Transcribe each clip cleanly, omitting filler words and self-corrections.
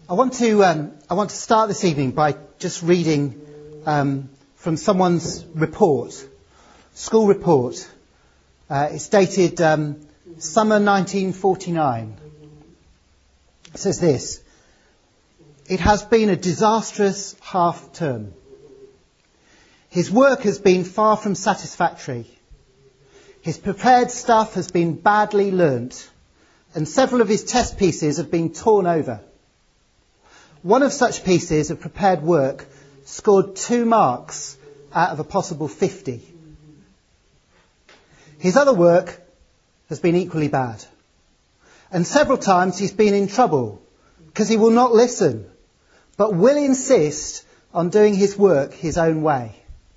I want to start this evening by just reading from someone's report, school report. It's dated summer 1949. It says this: "It has been a disastrous half term. His work has been far from satisfactory. His prepared stuff has been badly learnt, and several of his test pieces have been torn over. One of such pieces of prepared work scored 2 marks out of a possible 50. His other work has been equally bad. And several times he's been in trouble because he will not listen, but will insist on doing his work his own way.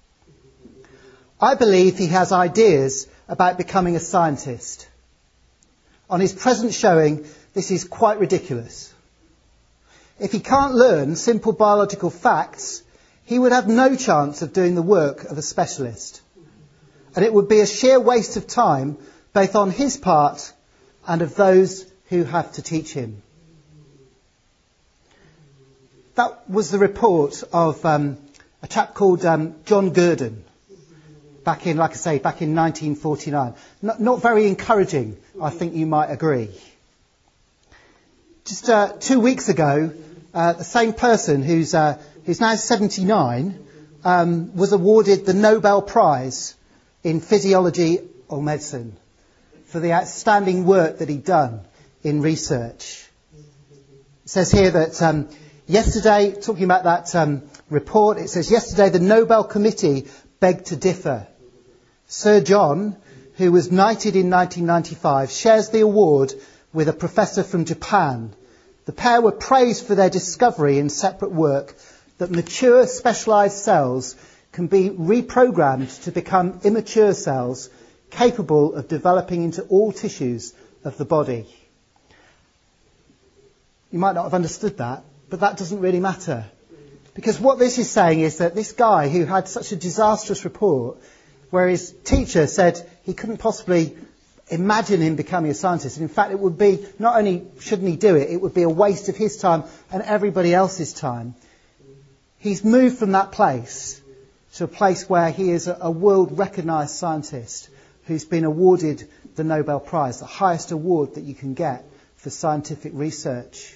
I believe he has ideas about becoming a scientist. On his present showing, this is quite ridiculous. If he can't learn simple biological facts, he would have no chance of doing the work of a specialist. And it would be a sheer waste of time, both on his part and of those who have to teach him." That was the report of a chap called John Gurdon, back in 1949. Not very encouraging, I think you might agree. Just 2 weeks ago, the same person who's now 79 was awarded the Nobel Prize in Physiology or Medicine for the outstanding work that he'd done in research. It says here that yesterday, talking about that report, it says, "Yesterday the Nobel Committee begged to differ. Sir John, who was knighted in 1995, shares the award with a professor from Japan. The pair were praised for their discovery in separate work that mature specialised cells can be reprogrammed to become immature cells capable of developing into all tissues of the body." You might not have understood that, but that doesn't really matter. Because what this is saying is that this guy who had such a disastrous report, where his teacher said he couldn't possibly imagine him becoming a scientist, and in fact it would be, not only shouldn't he do it, it would be a waste of his time and everybody else's time. He's moved from that place to a place where he is a world recognised scientist who's been awarded the Nobel Prize, the highest award that you can get for scientific research.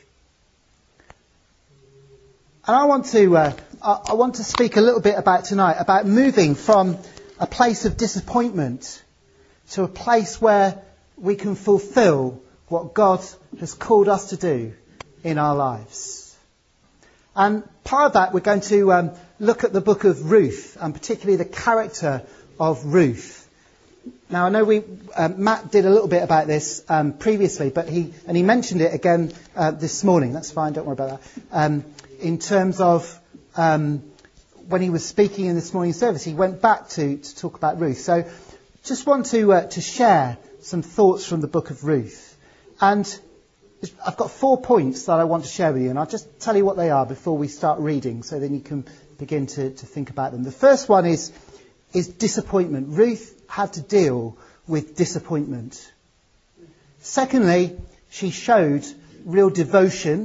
And I want to speak a little bit about tonight, about moving from a place of disappointment to a place where we can fulfil what God has called us to do in our lives. And part of that, we're going to look at the book of Ruth, and particularly the character of Ruth. Now, I know Matt did a little bit about this previously, but he mentioned it again this morning. That's fine, don't worry about that. In terms of when he was speaking in this morning's service, he went back to talk about Ruth. So just want to share some thoughts from the book of Ruth. And I've got 4 points that I want to share with you, and I'll just tell you what they are before we start reading, so then you can begin to think about them. The first one is disappointment. Ruth had to deal with disappointment. Secondly, she showed real devotion.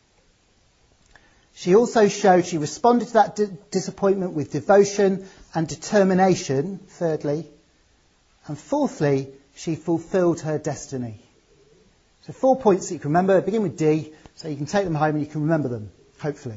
She also she responded to that disappointment with devotion and determination, thirdly. And fourthly, she fulfilled her destiny. So 4 points that you can remember. Begin with D, so you can take them home and you can remember them, hopefully.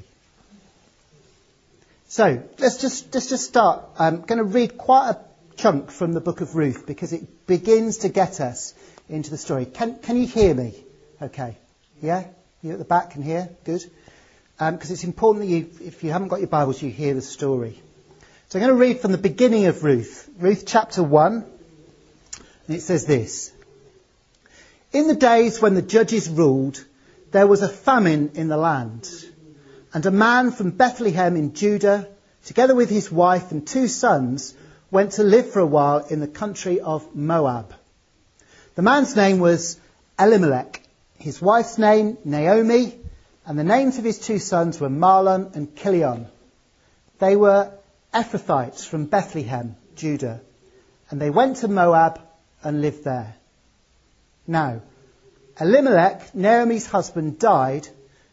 So let's just start. I'm going to read quite a chunk from the book of Ruth because it begins to get us into the story. Can you hear me? Okay. Yeah? You at the back can hear? Good. Because it's important that if you haven't got your Bibles, you hear the story. So I'm going to read from the beginning of Ruth. Ruth chapter 1. And it says this: "In the days when the judges ruled, there was a famine in the land. And a man from Bethlehem in Judah, together with his wife and 2 sons, went to live for a while in the country of Moab. The man's name was Elimelech, his wife's name Naomi, and the names of his 2 sons were Mahlon and Chilion. They were Ephrathites from Bethlehem, Judah, and they went to Moab and lived there. Now, Elimelech, Naomi's husband, died,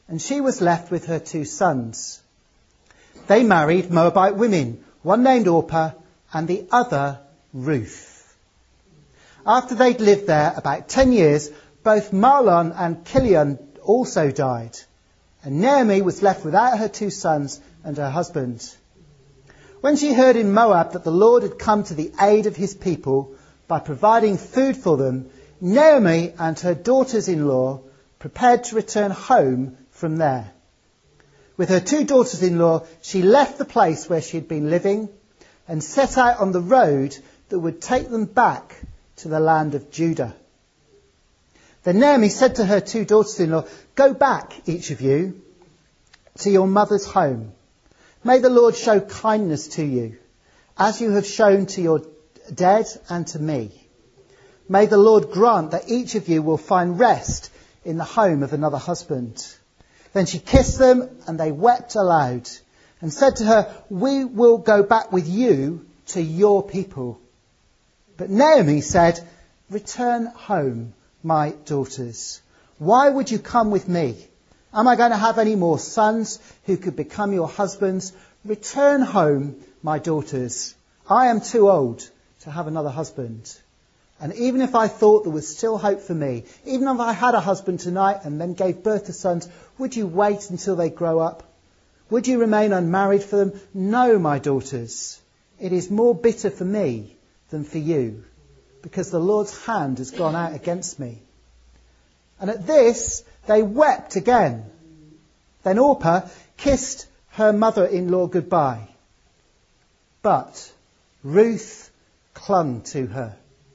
and she was left with her 2 sons. They married Moabite women, one named Orpah and the other Ruth. After they'd lived there about 10 years, both Mahlon and Chilion also died, and Naomi was left without her 2 sons and her husband. When she heard in Moab that the Lord had come to the aid of his people by providing food for them, Naomi and her daughters-in-law prepared to return home from there. With her 2 daughters-in-law, she left the place where she had been living and set out on the road that would take them back to the land of Judah. Then Naomi said to her 2 daughters-in-law, "Go back, each of you, to your mother's home. May the Lord show kindness to you, as you have shown to your dead and to me. May the Lord grant that each of you will find rest in the home of another husband." Then she kissed them, and they wept aloud, and said to her, "We will go back with you to your people." But Naomi said, "Return home, my daughters. Why would you come with me? Am I going to have any more sons who could become your husbands? Return home, my daughters. I am too old to have another husband. And even if I thought there was still hope for me, even if I had a husband tonight and then gave birth to sons, would you wait until they grow up? Would you remain unmarried for them? No, my daughters. It is more bitter for me than for you, because the Lord's hand has gone out against me." And at this, they wept again. Then Orpah kissed her mother-in-law goodbye. But Ruth clung to her.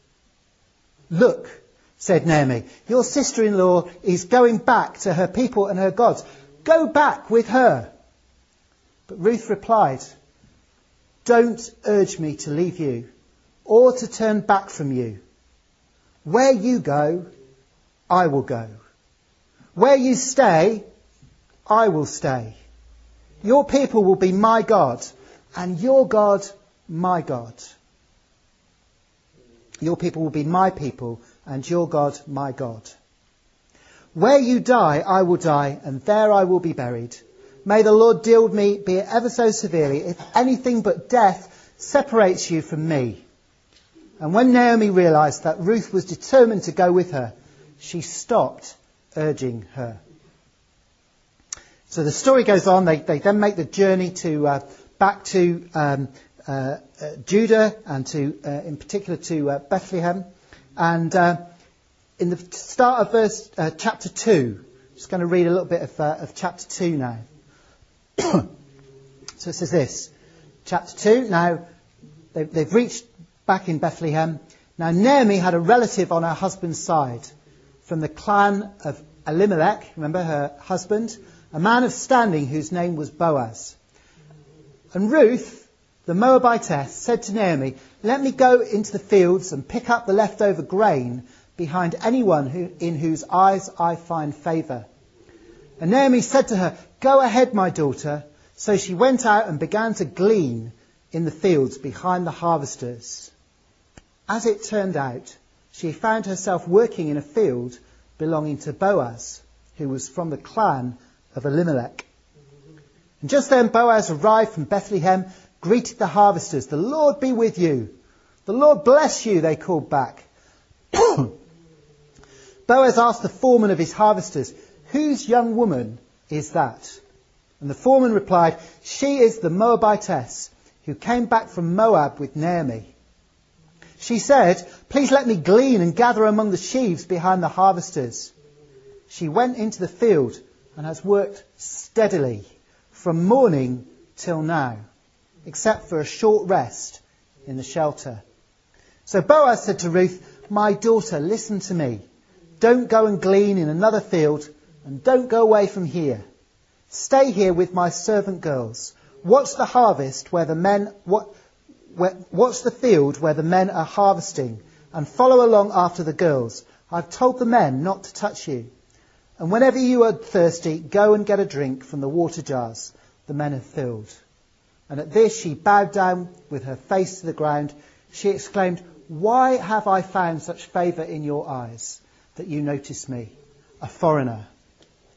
"Look," said Naomi, "your sister-in-law is going back to her people and her gods. Go back with her." But Ruth replied, "Don't urge me to leave you or to turn back from you. Where you go, I will go. Where you stay, I will stay. Your people will be my God, and your God, my God. Your people will be my people, and your God, my God. Where you die, I will die, and there I will be buried. May the Lord deal with me, be it ever so severely, if anything but death separates you from me." And when Naomi realized that Ruth was determined to go with her, she stopped urging her. So the story goes on. They then make the journey back to Judah and in particular to Bethlehem. And in the start of chapter 2, I'm just going to read a little bit of chapter 2 now. So it says this, chapter 2. Now they've reached back in Bethlehem. Now Naomi had a relative on her husband's side from the clan of Elimelech, remember her husband, a man of standing whose name was Boaz. And Ruth, the Moabitess, said to Naomi, "Let me go into the fields and pick up the leftover grain behind anyone in whose eyes I find favour." And Naomi said to her, "Go ahead, my daughter." So she went out and began to glean in the fields behind the harvesters. As it turned out, she found herself working in a field belonging to Boaz, who was from the clan of Elimelech. And just then Boaz arrived from Bethlehem, greeted the harvesters. "The Lord be with you." "The Lord bless you," they called back. Boaz asked the foreman of his harvesters, "Whose young woman is that?" And the foreman replied, "She is the Moabitess who came back from Moab with Naomi. She said, 'Please let me glean and gather among the sheaves behind the harvesters.' She went into the field and has worked steadily from morning till now, except for a short rest in the shelter." So Boaz said to Ruth, "My daughter, listen to me. Don't go and glean in another field, and don't go away from here. Stay here with my servant girls. Watch the harvest where the men... Watch the field where the men are harvesting, and follow along after the girls. I've told the men not to touch you. And whenever you are thirsty, go and get a drink from the water jars the men have filled." And at this she bowed down with her face to the ground. She exclaimed, "Why have I found such favour in your eyes that you notice me, a foreigner?"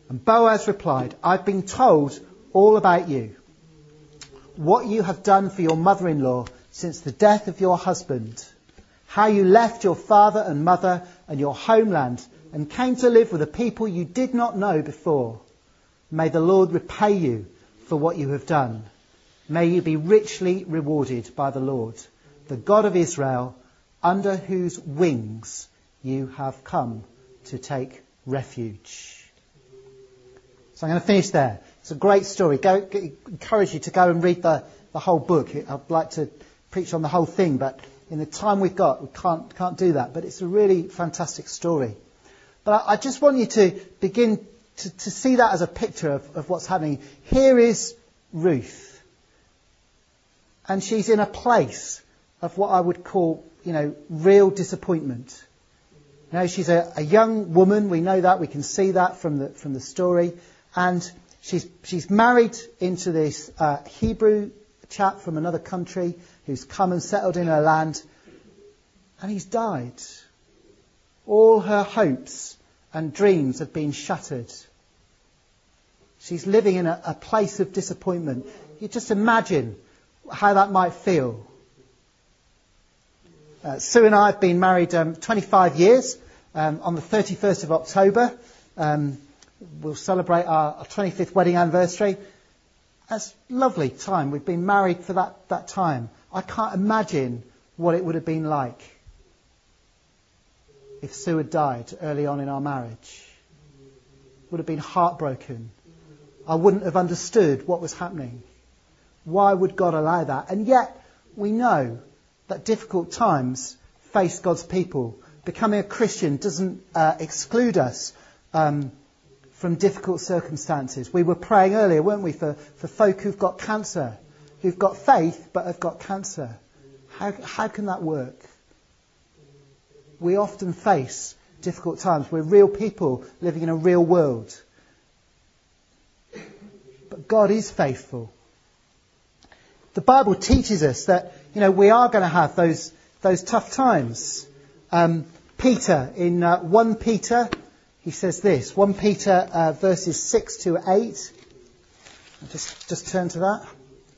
And Boaz replied, I've been told all about you, what you have done for your mother-in-law since the death of your husband, how you left your father and mother and your homeland and came to live with a people you did not know before. May the Lord repay you for what you have done. May you be richly rewarded by the Lord, the God of Israel, under whose wings you have come to take refuge. So I'm going to finish there. It's a great story. Encourage you to go and read the whole book. I'd like to preach on the whole thing, but in the time we've got, we can't do that. But it's a really fantastic story. But I just want you to begin to see that as a picture of what's happening. Here is Ruth. And she's in a place of what I would call, real disappointment. She's a young woman. We know that. We can see that from the story. And she's married into this Hebrew chap from another country who's come and settled in her land. And he's died. All her hopes and dreams have been shattered. She's living in a place of disappointment. You just imagine how that might feel. Sue and I have been married 25 years. On the 31st of October, we'll celebrate our 25th wedding anniversary. That's a lovely time. We've been married for that time. I can't imagine what it would have been like if Sue had died early on in our marriage. Would have been heartbroken. I wouldn't have understood what was happening. Why would God allow that? And yet, we know that difficult times face God's people. Becoming a Christian doesn't exclude us from difficult circumstances. We were praying earlier, weren't we, for folk who've got cancer, who've got faith but have got cancer. How can that work? We often face difficult times. We're real people living in a real world. But God is faithful. The Bible teaches us that, we are going to have those tough times. Peter, in 1 Peter, he says this, 1 Peter verses 6 to 8. I'll just turn to that.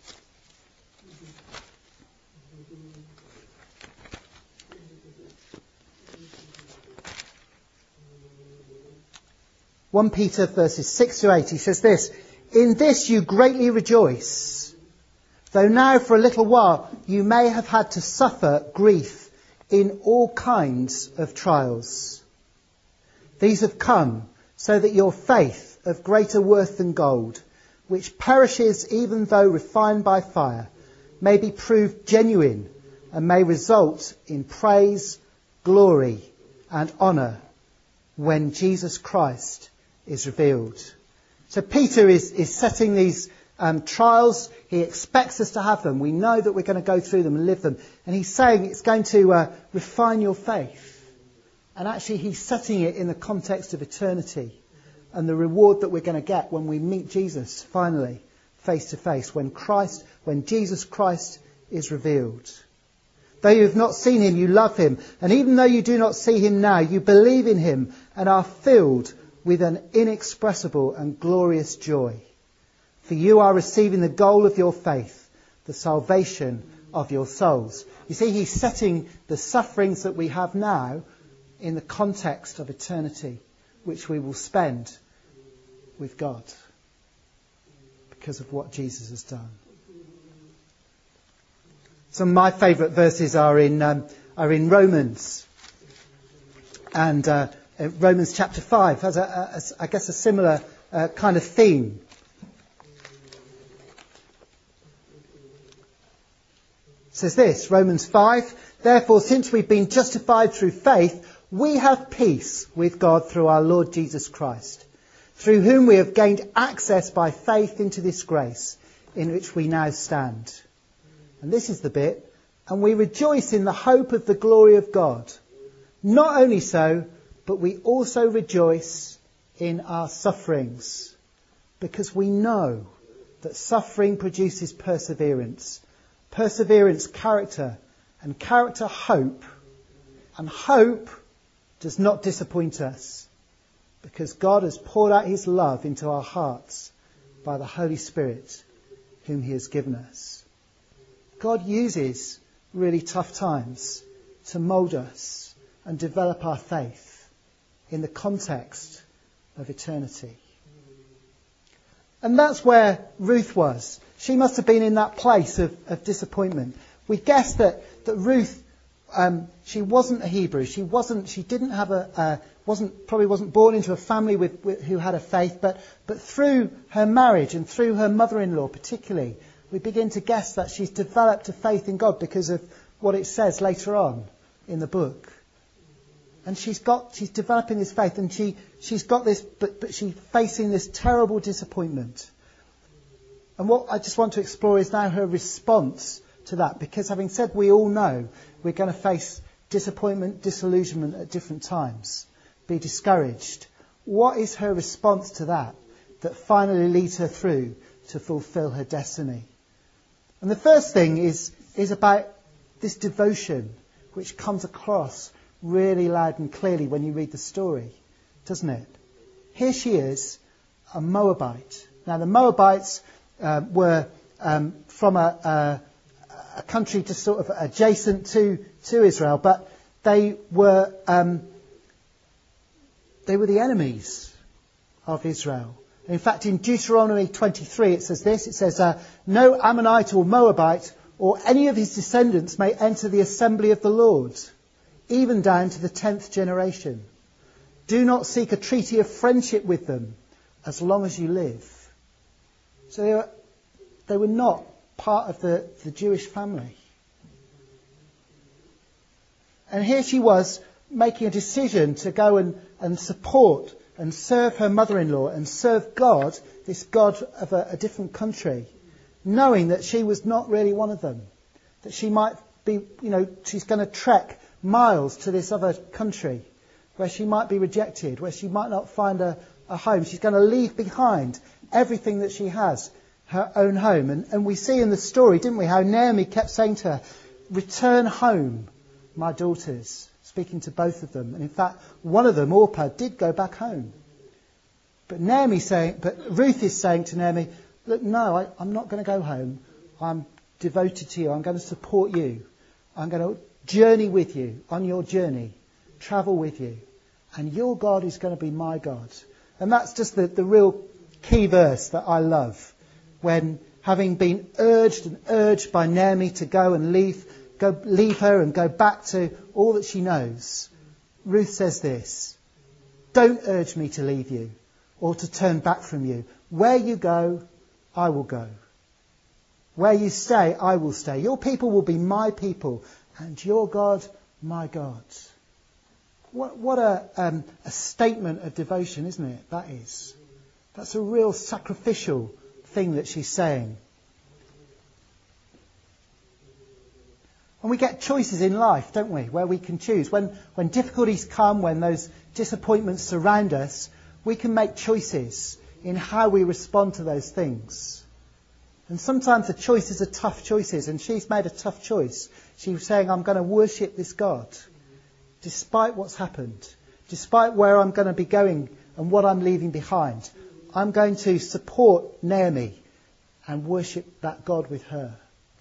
(1 Peter verses 6 to 8), he says this, in this you greatly rejoice, though now for a little while you may have had to suffer grief in all kinds of trials. These have come so that your faith, of greater worth than gold, which perishes even though refined by fire, may be proved genuine and may result in praise, glory and honour when Jesus Christ is revealed. So Peter is setting these trials. He expects us to have them. We know that we're going to go through them and live them. And he's saying it's going to refine your faith. And actually he's setting it in the context of eternity and the reward that we're going to get when we meet Jesus finally, face to face, when Jesus Christ is revealed. Though you have not seen him, you love him. And even though you do not see him now, you believe in him and are filled with an inexpressible and glorious joy. For you are receiving the goal of your faith, the salvation of your souls. You see, he's setting the sufferings that we have now in the context of eternity, which we will spend with God because of what Jesus has done. Some of my favourite verses are in Romans, and Romans chapter 5 has a similar kind of theme. It says this, Romans 5, therefore, since we've been justified through faith, we have peace with God through our Lord Jesus Christ, through whom we have gained access by faith into this grace in which we now stand. And this is the bit, and we rejoice in the hope of the glory of God. Not only so, but we also rejoice in our sufferings, because we know that suffering produces perseverance. Perseverance, character, and character, hope. And hope does not disappoint us, because God has poured out his love into our hearts by the Holy Spirit whom he has given us. God uses really tough times to mould us and develop our faith in the context of eternity. And that's where Ruth was. She must have been in that place of disappointment. We guess that Ruth, she wasn't a Hebrew. She didn't have probably wasn't born into a family who had a faith. But through her marriage and through her mother-in-law particularly, we begin to guess that she's developed a faith in God because of what it says later on in the book. And she's developing this faith, and she's got this, but she's facing this terrible disappointment. And what I just want to explore is now her response to that, because having said we all know we're going to face disappointment, disillusionment at different times, be discouraged. What is her response to that finally leads her through to fulfill her destiny? And the first thing is about this devotion, which comes across really loud and clearly when you read the story, doesn't it? Here she is, a Moabite. Now the Moabites were from a country just sort of adjacent to Israel, but they were the enemies of Israel. In fact, in Deuteronomy 23 it says this, it says, no Ammonite or Moabite or any of his descendants may enter the assembly of the Lord, even down to the 10th generation. Do not seek a treaty of friendship with them as long as you live. So they were not part of the Jewish family. And here she was making a decision to go and support and serve her mother-in-law and serve God, this God of a different country, knowing that she was not really one of them. That she might be, she's going to trek miles to this other country where she might be rejected, where she might not find a home. She's going to leave behind everything that she has, her own home. And we see in the story, didn't we, how Naomi kept saying to her, return home, my daughters, speaking to both of them. And in fact, one of them, Orpah, did go back home. But Ruth is saying to Naomi, look, no, I'm not going to go home. I'm devoted to you. I'm going to support you. I'm going to journey with you on your journey, travel with you. And your God is going to be my God. And that's just the real key verse that I love. When, having been urged by Naomi to go and leave her and go back to all that she knows, Ruth says this, don't urge me to leave you or to turn back from you. Where you go, I will go. Where you stay, I will stay. Your people will be my people, and your God, my God. What a statement of devotion, isn't it? That is. That's a real sacrificial thing that she's saying. And we get choices in life, don't we, where we can choose. When difficulties come, when those disappointments surround us, we can make choices in how we respond to those things. And sometimes the choices are tough choices, and she's made a tough choice. She was saying, I'm going to worship this God, despite what's happened, despite where I'm going to be going and what I'm leaving behind. I'm going to support Naomi and worship that God with her.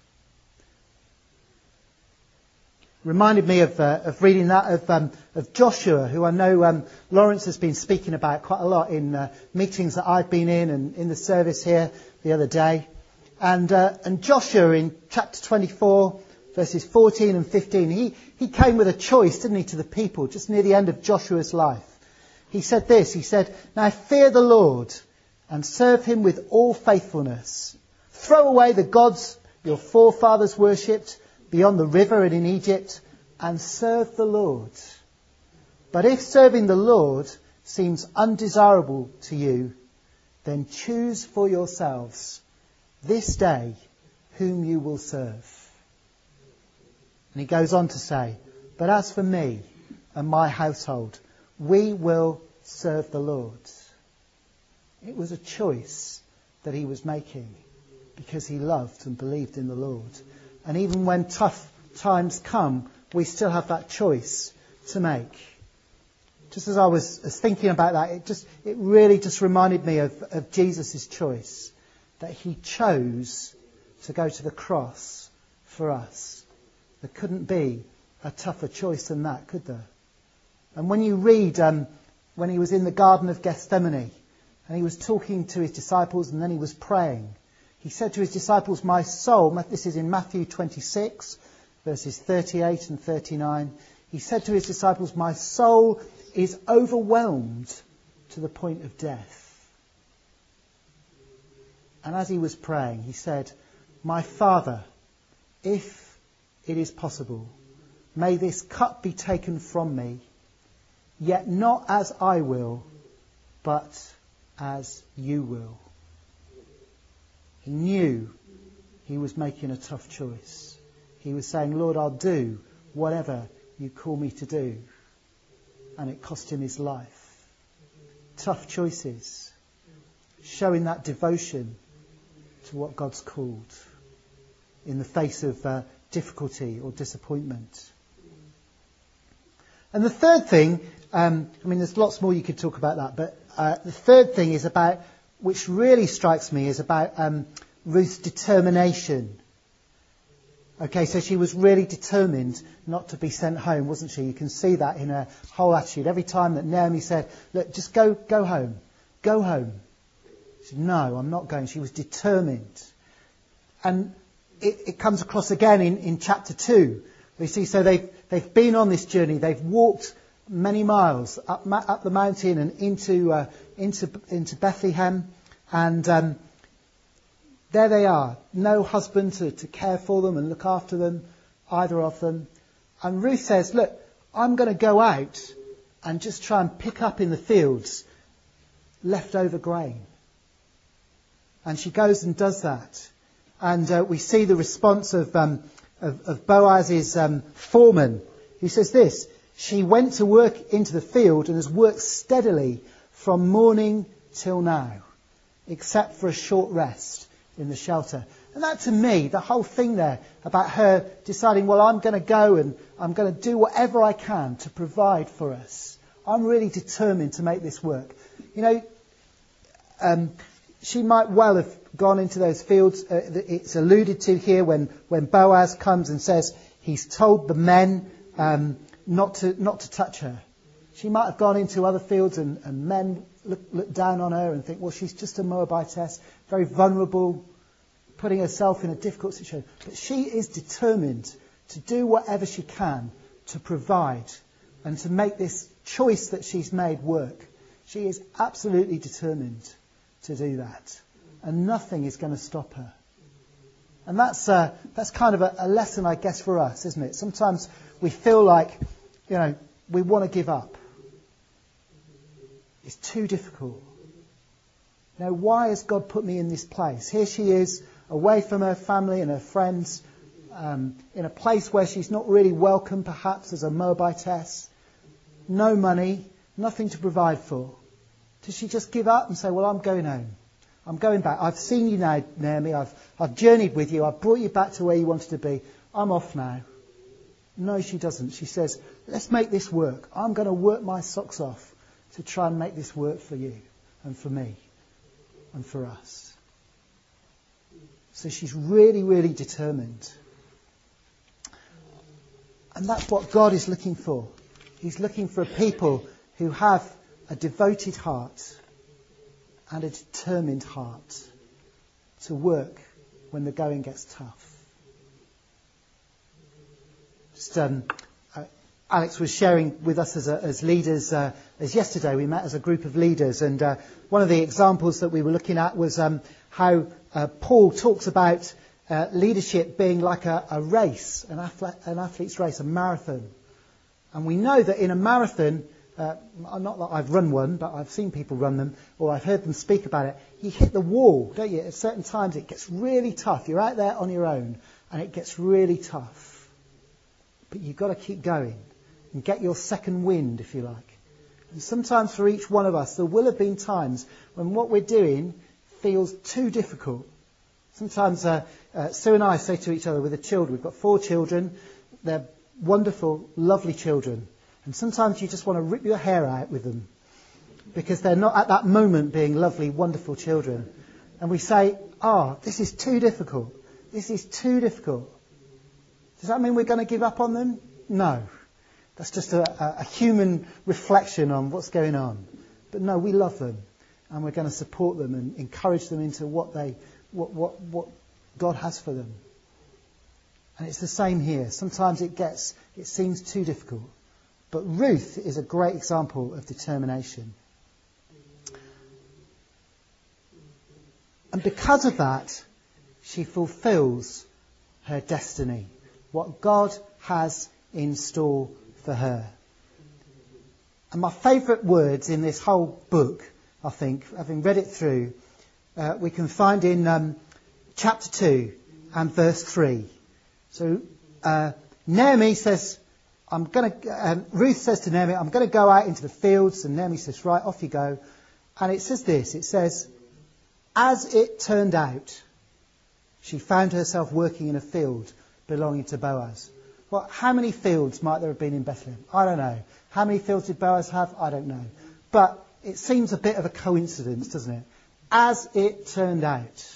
Reminded me of reading that of Joshua, who I know Lawrence has been speaking about quite a lot in meetings that I've been in and in the service here the other day. And Joshua in chapter 24, verses 14 and 15, he came with a choice, didn't he, to the people just near the end of Joshua's life. He said this, he said, now fear the Lord and serve him with all faithfulness. Throw away the gods your forefathers worshipped beyond the river and in Egypt, and serve the Lord. But if serving the Lord seems undesirable to you, then choose for yourselves this day whom you will serve. And he goes on to say, but as for me and my household, we will serve the Lord. It was a choice that he was making because he loved and believed in the Lord. And even when tough times come, we still have that choice to make. just as I was thinking about that, it really just reminded me of Jesus' choice, that he chose to go to the cross for us. There couldn't be a tougher choice than that, could there? And when you read when he was in the Garden of Gethsemane and he was talking to his disciples and then he was praying, he said to his disciples, my soul, this is in Matthew 26, verses 38 and 39, he said to his disciples, my soul is overwhelmed to the point of death. And as he was praying, he said, my Father, if it is possible, may this cup be taken from me, yet not as I will, but as you will. He knew he was making a tough choice. He was saying, Lord, I'll do whatever you call me to do. And it cost him his life. Tough choices. Showing that devotion to what God's called in the face of difficulty or disappointment. And the third thing, there's lots more you could talk about that, but the third thing is about, which really strikes me, is about Ruth's determination. Okay, so she was really determined not to be sent home, wasn't she? You can see that in her whole attitude. Every time that Naomi said, look, just go home. Go home. She said, no, I'm not going. She was determined. And it comes across again in chapter 2. We see, so they've been on this journey. They've walked many miles up the mountain and into Bethlehem. And there they are. No husband to care for them and look after them, either of them. And Ruth says, look, I'm going to go out and just try and pick up in the fields leftover grain. And she goes and does that. And we see the response of Boaz's foreman, who says this, she went to work into the field and has worked steadily from morning till now, except for a short rest in the shelter. And that, to me, the whole thing there about her deciding, well, I'm going to go and I'm going to do whatever I can to provide for us. I'm really determined to make this work. You know, she might well have gone into those fields. It's alluded to here when Boaz comes and says he's told the men not to touch her. She might have gone into other fields and men look down on her and think, well, she's just a Moabitess, very vulnerable, putting herself in a difficult situation. But she is determined to do whatever she can to provide and to make this choice that she's made work. She is absolutely determined to do that. And nothing is going to stop her. And that's kind of a lesson, I guess, for us, isn't it? Sometimes we feel like, we want to give up. It's too difficult. Now, why has God put me in this place? Here she is, away from her family and her friends, in a place where she's not really welcome, perhaps, as a Moabitess. No money, nothing to provide for. Does she just give up and say, well, I'm going home. I'm going back. I've seen you now, Naomi. I've journeyed with you. I've brought you back to where you wanted to be. I'm off now. No, she doesn't. She says, let's make this work. I'm going to work my socks off to try and make this work for you and for me and for us. So she's really, really determined. And that's what God is looking for. He's looking for a people who have a devoted heart and a determined heart to work when the going gets tough. Just, Alex was sharing with us as leaders, as yesterday we met as a group of leaders, and one of the examples that we were looking at was how Paul talks about leadership being like a race, an athlete's race, a marathon. And we know that in a marathon, not that I've run one, but I've seen people run them, or I've heard them speak about it. You hit the wall, don't you? At certain times it gets really tough. You're out there on your own, and it gets really tough. But you've got to keep going and get your second wind, if you like. And sometimes for each one of us, there will have been times when what we're doing feels too difficult. Sometimes Sue and I say to each other with the children, we've got 4 children, they're wonderful, lovely children. And sometimes you just want to rip your hair out with them because they're not at that moment being lovely, wonderful children. And we say, this is too difficult. This is too difficult. Does that mean we're going to give up on them? No. That's just a human reflection on what's going on. But no, we love them. And we're going to support them and encourage them into what God has for them. And it's the same here. Sometimes it seems too difficult. But Ruth is a great example of determination. And because of that, she fulfills her destiny, what God has in store for her. And my favourite words in this whole book, I think, having read it through, we can find in chapter 2 and verse 3. So Naomi says, Ruth says to Naomi, I'm going to go out into the fields. And Naomi says, right, off you go. And it says this, it says, as it turned out, she found herself working in a field belonging to Boaz. Well, how many fields might there have been in Bethlehem? I don't know. How many fields did Boaz have? I don't know. But it seems a bit of a coincidence, doesn't it? As it turned out,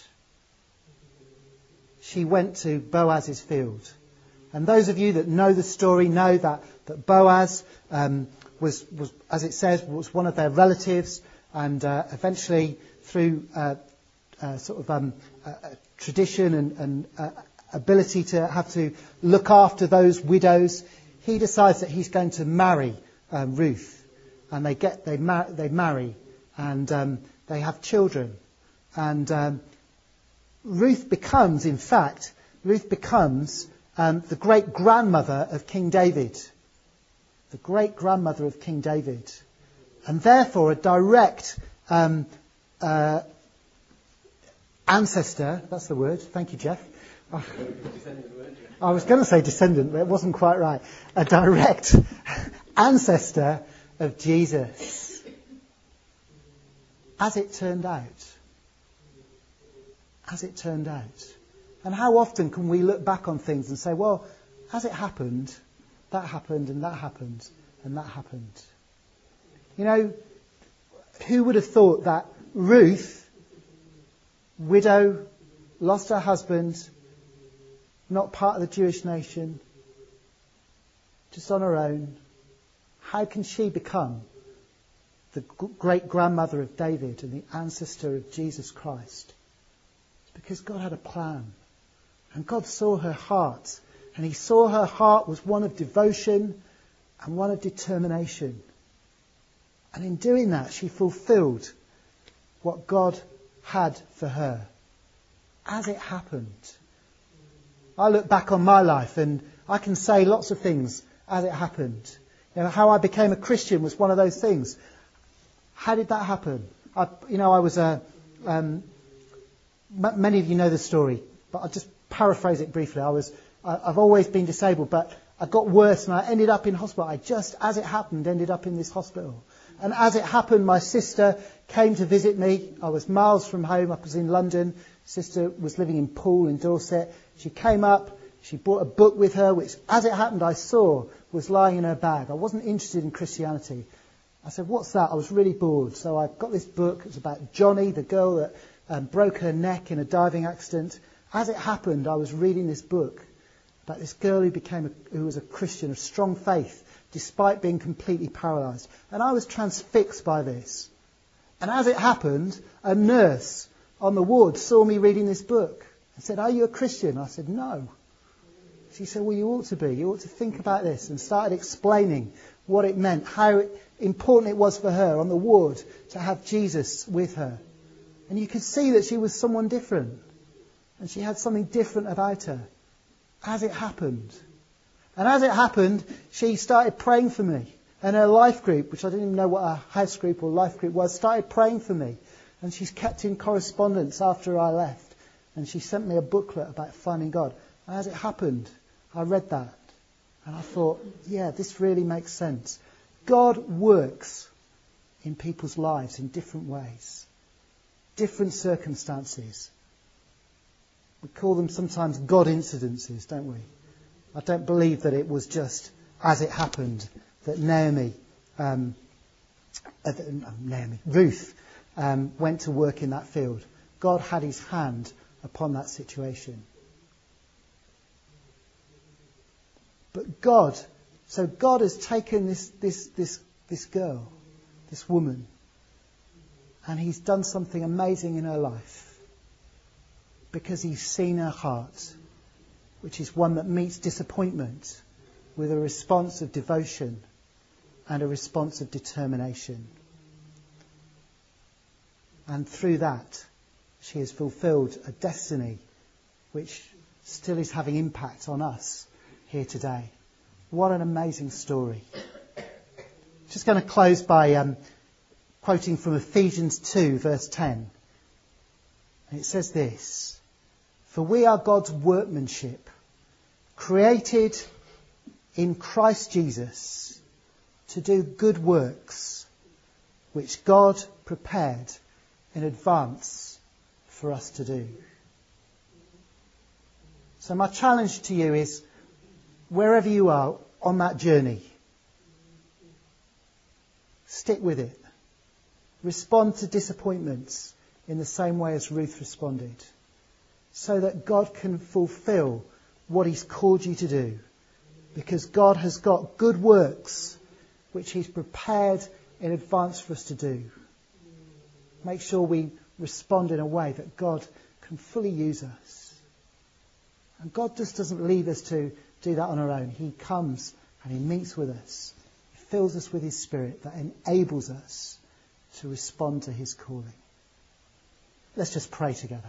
she went to Boaz's field. And those of you that know the story know that Boaz was, as it says, was one of their relatives, and eventually through tradition and ability to have to look after those widows, he decides that he's going to marry Ruth, and they marry, and they have children, and Ruth becomes the great-grandmother of King David. The great-grandmother of King David. And therefore a direct ancestor, that's the word, thank you, Jeff. I was going to say descendant, but it wasn't quite right. A direct ancestor of Jesus. As it turned out. As it turned out. And how often can we look back on things and say, well, as it happened, that happened, and that happened, and that happened. You know, who would have thought that Ruth, widow, lost her husband, not part of the Jewish nation, just on her own, how can she become the great-grandmother of David and the ancestor of Jesus Christ? It's because God had a plan. And God saw her heart. And he saw her heart was one of devotion and one of determination. And in doing that, she fulfilled what God had for her. As it happened. I look back on my life and I can say lots of things as it happened. You know, how I became a Christian was one of those things. How did that happen? I was many of you know the story, but I'll just paraphrase it briefly. I've always been disabled, but I got worse and I ended up in hospital. I just, as it happened, ended up in this hospital. And as it happened, my sister came to visit me. I was miles from home. I was in London. Sister was living in Poole in Dorset. She came up. She brought a book with her, which, as it happened, I saw was lying in her bag. I wasn't interested in Christianity. I said, what's that? I was really bored. So I got this book. It was about Johnny, the girl that broke her neck in a diving accident. As it happened, I was reading this book about this girl who was a Christian of strong faith, despite being completely paralysed. And I was transfixed by this. And as it happened, a nurse on the ward saw me reading this book and said, are you a Christian? I said, no. She said, well, you ought to be. You ought to think about this. And started explaining what it meant, how important it was for her on the ward to have Jesus with her. And you could see that she was someone different. And she had something different about her. As it happened. And as it happened, she started praying for me. And her life group, which I didn't even know what a house group or life group was, started praying for me. And she's kept in correspondence after I left. And she sent me a booklet about finding God. And as it happened, I read that. And I thought, yeah, this really makes sense. God works in people's lives in different ways. Different circumstances. We call them sometimes God incidences, don't we? I don't believe that it was just as it happened that Ruth went to work in that field. God had his hand upon that situation. But God has taken this girl, this woman, and he's done something amazing in her life because he's seen her heart, which is one that meets disappointment with a response of devotion and a response of determination. And through that, she has fulfilled a destiny which still is having impact on us here today. What an amazing story. Just going to close by quoting from Ephesians 2, verse 10. And it says this: "For we are God's workmanship, created in Christ Jesus to do good works, which God prepared in advance for us to do." So my challenge to you is, wherever you are on that journey, stick with it. Respond to disappointments in the same way as Ruth responded, so that God can fulfill what he's called you to do. Because God has got good works which he's prepared in advance for us to do. Make sure we respond in a way that God can fully use us. And God just doesn't leave us to do that on our own. He comes and he meets with us. He fills us with his Spirit that enables us to respond to his calling. Let's just pray together.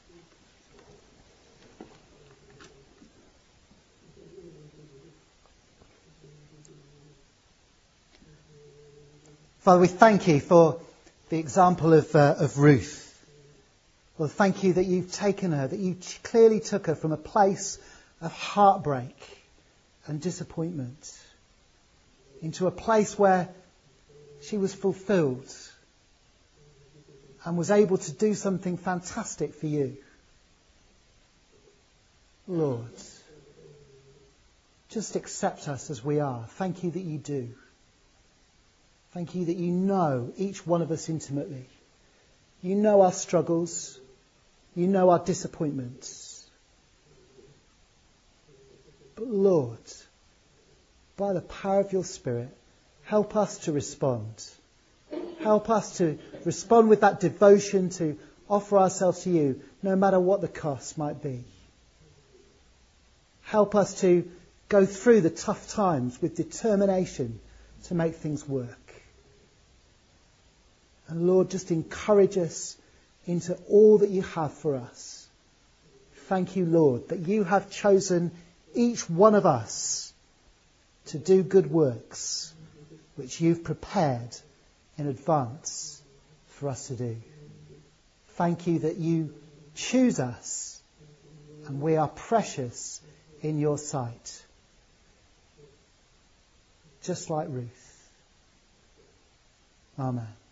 Father, we thank you for the example of Ruth. Lord, thank you that you've taken her, that you clearly took her from a place of heartbreak and disappointment into a place where she was fulfilled and was able to do something fantastic for you. Lord, just accept us as we are. Thank you that you do. Thank you that you know each one of us intimately. You know our struggles. You know our disappointments. But Lord, by the power of your Spirit, help us to respond. Help us to respond with that devotion to offer ourselves to you, no matter what the cost might be. Help us to go through the tough times with determination to make things work. And Lord, just encourage us into all that you have for us. Thank you, Lord, that you have chosen each one of us to do good works, which you've prepared in advance for us to do. Thank you that you choose us and we are precious in your sight. Just like Ruth. Amen.